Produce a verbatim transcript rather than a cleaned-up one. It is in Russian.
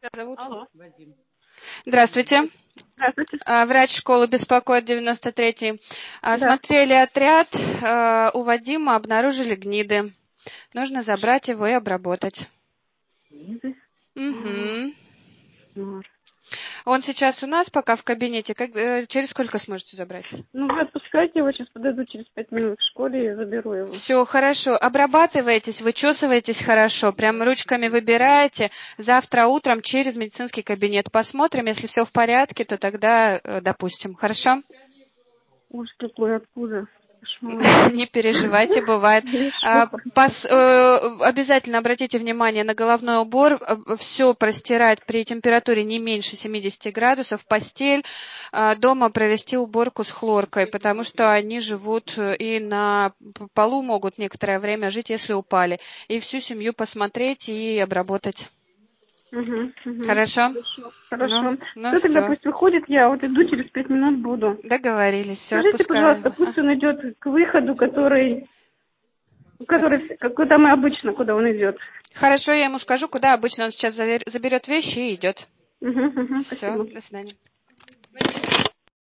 Зовут? Алло. Вадим. Здравствуйте. Здравствуйте. А, Врач школы беспокоит девяносто третий. А, Да. Смотрели отряд, а, у Вадима обнаружили гниды. Нужно забрать его и обработать. Гниды? Угу. Кошмар. Он сейчас у нас пока в кабинете. Как, э, через сколько сможете забрать? Ну, вы отпускайте его, сейчас подойду через пять минут в школе и заберу его. Все хорошо. Обрабатываетесь, вычесываетесь хорошо. Прям ручками выбираете. Завтра утром через медицинский кабинет посмотрим. Если все в порядке, то тогда э, допустим. Хорошо? Ужас какой, откуда? Кошмар. Не переживайте, бывает. А, пос- э, обязательно обратите внимание на головной убор. Все простирать при температуре не меньше семидесяти градусов. Постель. А, дома провести уборку с хлоркой, потому что они живут и на полу могут некоторое время жить, если упали. И всю семью посмотреть и обработать. Угу, угу. Хорошо? Хорошо. Хорошо. Ну, ну Кто тогда все. пусть выходит, я вот иду, через пять минут буду. Договорились. Все, Скажите, отпускаем. пожалуйста, пусть он идет к выходу, который, который, куда мы обычно, куда он идет. Хорошо, я ему скажу, куда обычно он сейчас заберет вещи и идет. Угу, угу, Все, спасибо. до свидания.